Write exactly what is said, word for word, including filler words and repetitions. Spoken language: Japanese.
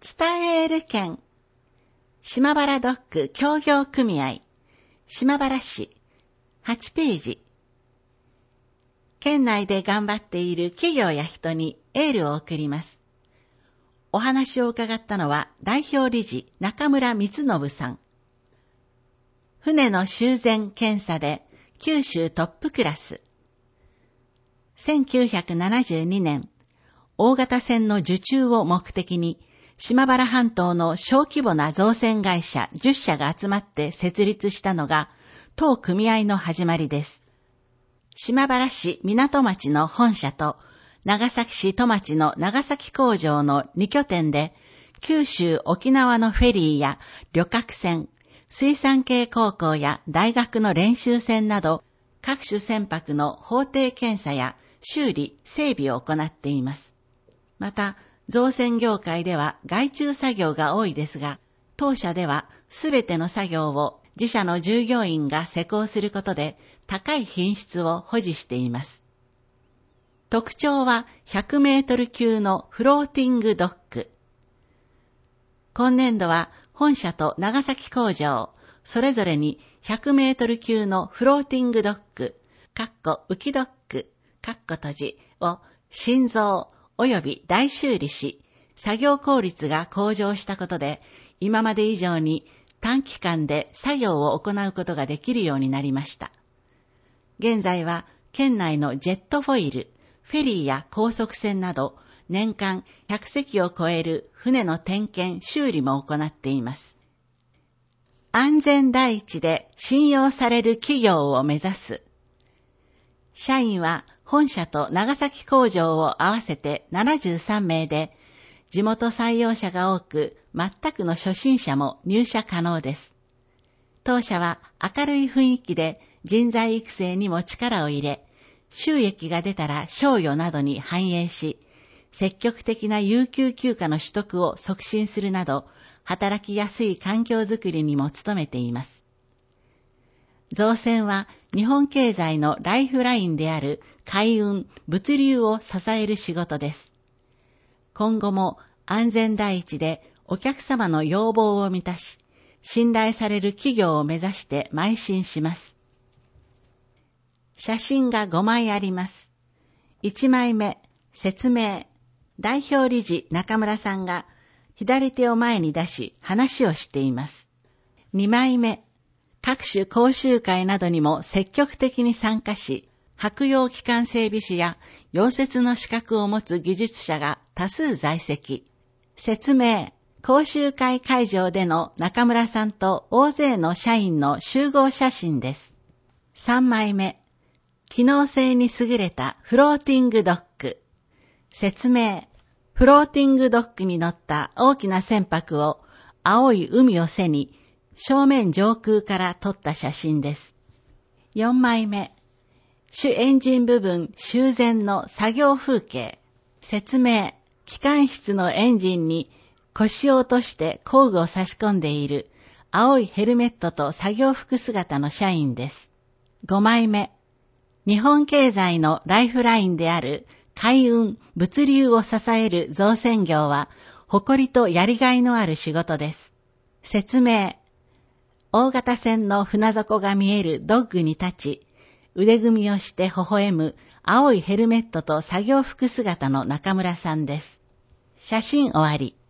ツタエール県島原ドッグ協業組合島原市はちページ。県内で頑張っている企業や人にエールを送ります。お話を伺ったのは代表理事中村光信さん。船の修繕検査で九州トップクラス。せんきゅうひゃくななじゅうにねん、大型船の受注を目的に島原半島の小規模な造船会社じゅっしゃが集まって設立したのが当組合の始まりです。島原市港町の本社と長崎市戸町の長崎工場のに拠点で九州沖縄のフェリーや旅客船、水産系高校や大学の練習船など各種船舶の法定検査や修理、整備を行っています。また、造船業界では外注作業が多いですが、当社ではすべての作業を自社の従業員が施工することで高い品質を保持しています。特徴はひゃくメートル級のフローティングドッグ。今年度は本社と長崎工場、それぞれにひゃくメートル級のフローティングドッグ、かっこ浮きドッグ、かっこ閉じを新造及び大修理し、作業効率が向上したことで、今まで以上に短期間で作業を行うことができるようになりました。現在は県内のジェットフォイル、フェリーや高速船など年間ひゃくせきを超える船の点検・修理も行っています。安全第一で信用される企業を目指す。社員は本社と長崎工場を合わせてななじゅうさんめいで、地元採用者が多く、全くの初心者も入社可能です。当社は明るい雰囲気で人材育成にも力を入れ、収益が出たら賞与などに反映し、積極的な有給休暇の取得を促進するなど、働きやすい環境づくりにも努めています。造船は日本経済のライフラインである海運、物流を支える仕事です。今後も安全第一でお客様の要望を満たし、信頼される企業を目指して邁進します。写真がごまいあります。いちまいめ、説明。代表理事中村さんが左手を前に出し話をしています。にまいめ、各種講習会などにも積極的に参加し、舶用機関整備士や溶接の資格を持つ技術者が多数在籍。説明。講習会会場での中村さんと大勢の社員の集合写真です。さんまいめ。機能性に優れたフローティングドッグ。説明。フローティングドッグに乗った大きな船舶を青い海を背に正面上空から撮った写真です。よんまいめ。主エンジン部分修繕の作業風景。説明。機関室のエンジンに腰を落として工具を差し込んでいる青いヘルメットと作業服姿の社員です。ごまいめ。日本経済のライフラインである海運、物流を支える造船業は誇りとやりがいのある仕事です。説明。大型船の船底が見えるドッグに立ち、腕組みをして微笑む青いヘルメットと作業服姿の中村さんです。写真終わり。